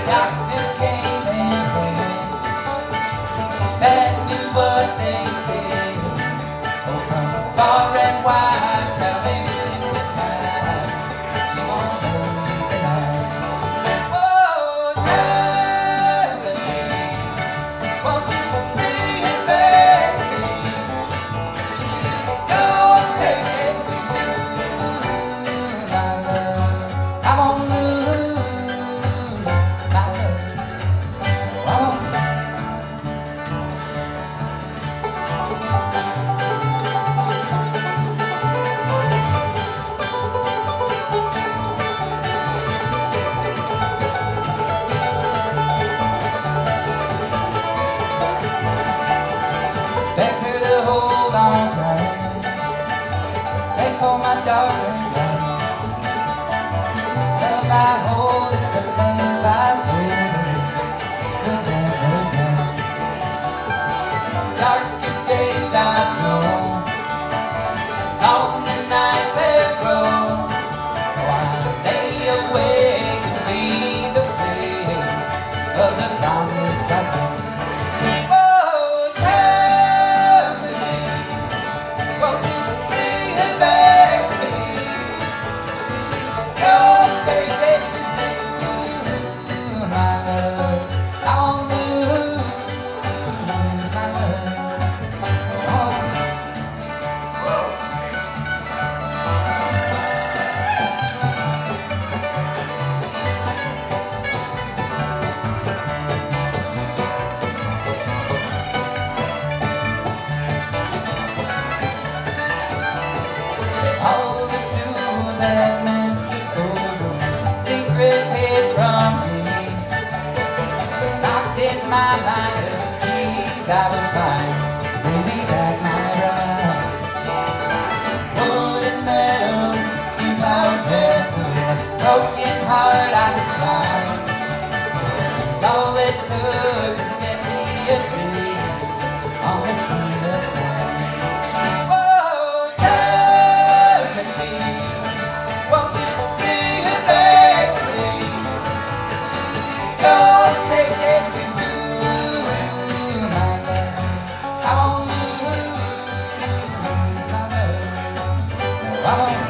Doctors came and went. Bad news, what they say. Oh, from far and wide, salvation denied. She won't leave the night. Oh, time machine, won't you bring it back to me? She's gonna take it too soon, my love. I won't lose my love. No, I won't. Begged her to hold on tight. Begged for my darling's life. This love I hold, it's the love I told her could never die. Darkest days I've known, longer nights have grown. Oh, I lay awake and feel the flame of the promise I took. Oh, time machine, won't you bring her back to me? She's gonna take it too soon, my love. I won't lose my love. Oh. All the tools at man's disposal, secrets hid from me. Locked in my mind of keys I will find to bring me back my bride. Wood and metal, steam-powered vessel, broken heart I survived. It's all it took to set me adrift on the sea of time. Oh, time machine, won't you bring her back to me? She's gonna take it too soon, my love. I won't lose my love. No, I won't.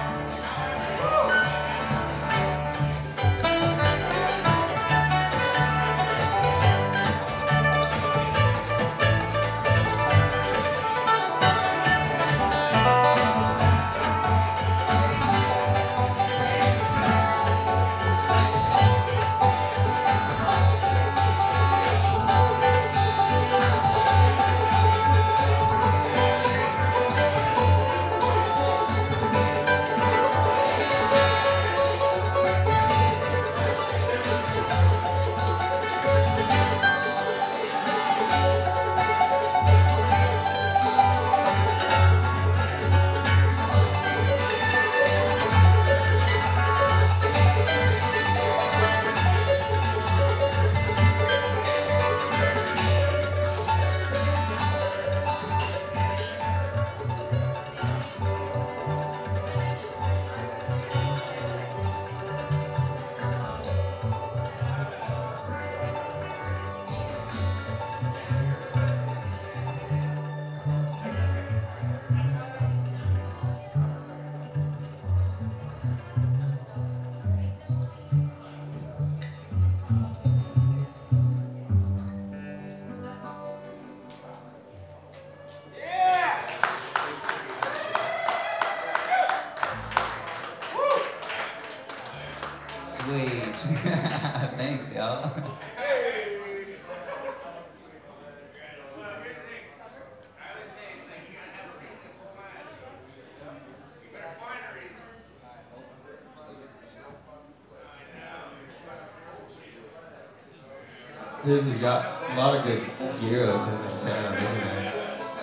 Sweet. Thanks, y'all. There's a lot of good gyros in this town, isn't there?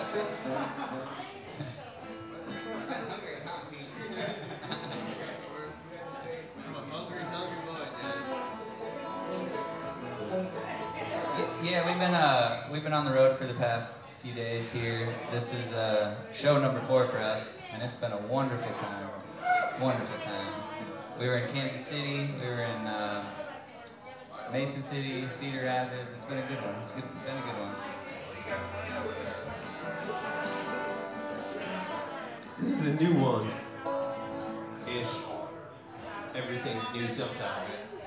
Yeah, we've been on the road for the past few days here. This is show number 4 for us, and it's been a wonderful time. Wonderful time. We were in Kansas City. We were in Mason City, Cedar Rapids. It's been a good one. It's been a good one. This is a new one. Ish. Everything's new sometime, right?